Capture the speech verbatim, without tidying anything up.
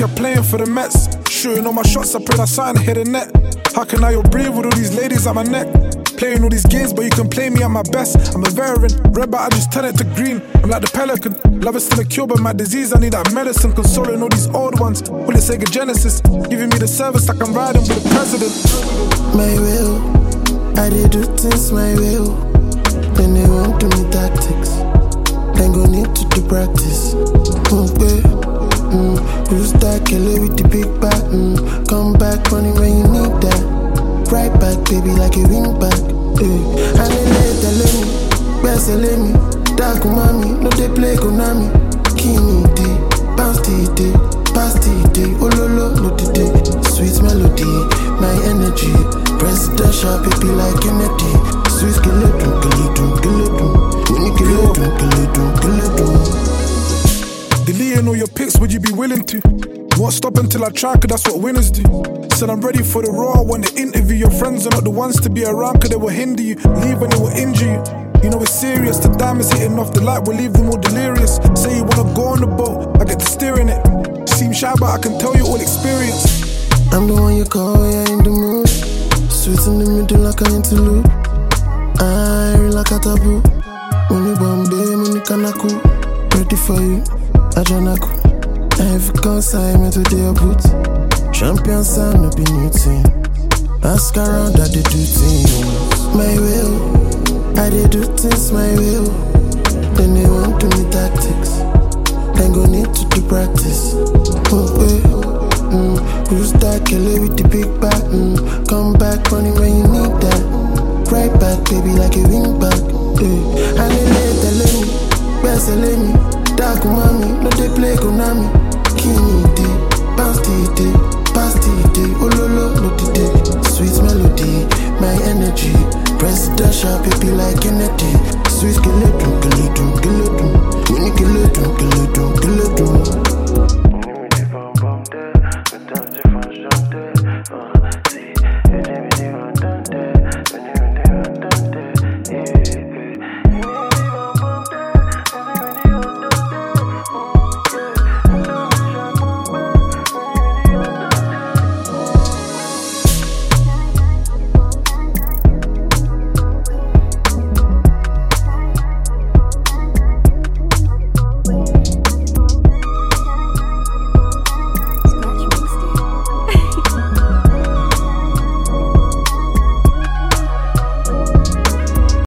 striker playing for the Mets. Shooting all my shots, I pray that something hit the net. How can I breathe with all these ladies at my neck? Playing all these games, but you can play me at my best. I'm a veteran, red but I just turn it to green. I'm like the pelican, love is still a cure, but my disease, I need that medicine. Consoling all these old ones, will it Sega Genesis? Giving me the service like I'm riding with the president. My will, I did do things my will. Then they won't do me tactics. Then go need to do practice. Okay. Mm, who's that killer with the big back? Mm, come back funny when you need that. Right back, baby, like a wing back. Yeah. And they let the lady, best let me. Dark mommy, no they play Konami. Kini day, bounce the day, pass the day. Oh lolo, no the day. Sweet melody, my energy. Presidential, baby, like Kennedy. Sweet skeleton, skeleton, skeleton. Mini skeleton, skeleton, skeleton. Deleting all your pics, would you be willing to? Won't stop until I try, cause that's what winners do. Said I'm ready for the raw, I want to interview. Your friends are not the ones to be around, cause they will hinder you. Leave when they will injure you. You know it's serious, the diamonds hitting off the light will leave them all delirious. Say you wanna go on the boat, I get to steering it. Seem shy, but I can tell you all experience. I'm the one you call, yeah, in the mood. Sweet in the middle like an interlude. I like a taboo. Only Bombay, money kanaku. Ready for you, Ajanaku. Every consignment to their boots. Champion sound, no be new team. Ask around that they do things. My will, I they do things my will. Then they won't do me tactics. Then go need to do practice. Okay. Mm, who's that killer with the big back? Mm, come back funny when you need that. Right back, baby, like a wing back. Yeah. And they let the lady, best let me. Dark mommy, no they play Konami. Kini day, bounce the day, pass the day. Oh lolo, no the day. Sweet melody, my energy. Presidential, baby, like Kennedy. Sweet skeleton, skeleton.